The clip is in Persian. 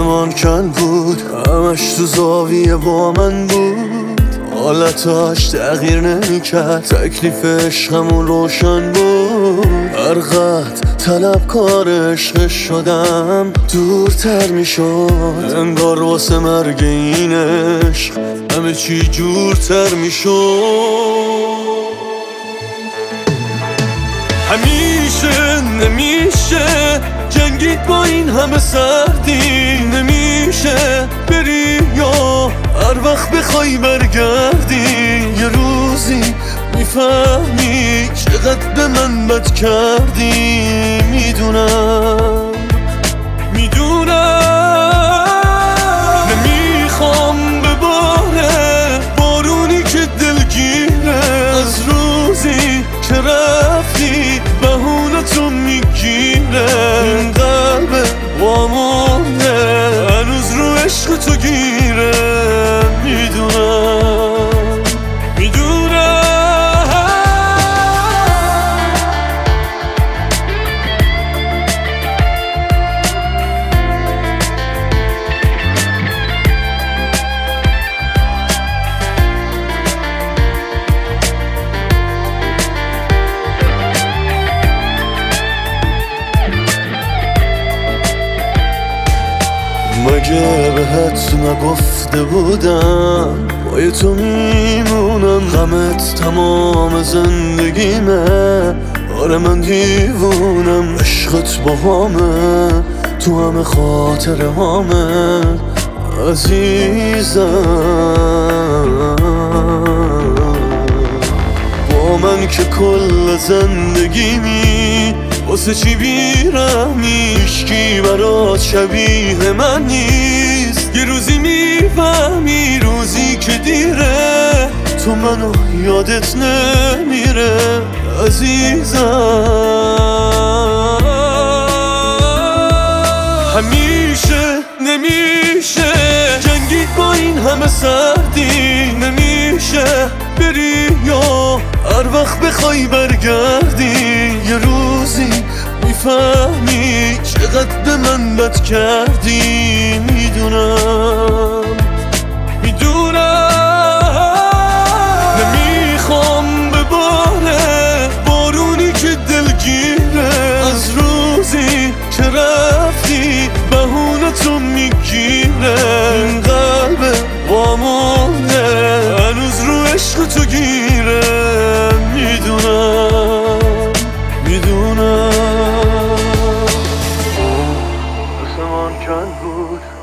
آسمان کن بود، همش تو زاویه با من بود، حالتاش تغییر نمیکرد، تکلیف عشقمون روشن بود. هر قد طلبکار عشق شدم دورتر میشد، انگار واسه مرگ این عشق همه چی جورتر میشد. همیشه نمیشه جنگید با این همه سردی، نمیشه بری یا هر وقت بخوای برگردی. یه روزی میفهمی چقدر به من بد کردی. میدونم نمیخوام بباره بارونی که دلگیره، از روزی که رفتی بهونتو میگیره. این قلب وامونه هنوز رو عشق تو گیره. میدونم مگه بهت نگفته بودم پای تو میمونم، غمت تمام زندگیمه. آره من دیوونم، عشقت با همه تو همه خاطره هامه عزیزم. با من که کل زندگیمی واسه چی بیرحمی، هیچکی برات شبیه من نیست. یه روزی میفهمی روزی که دیره تو منو یادت نمیره عزیزم. همیشه نمیشه جنگید با این همه سردی، نمیشه بری یا هر وقت بخوای برگردی. یه روزی میفهمی چقدر به من بد کردی. میدونم نمیخوام بباره بارونی که دلگیره، از روزی که رفتی بهونتو میگیره. این قلب وامونه هنوز رو عشق تو گیره. میدونم آسمان کن بود،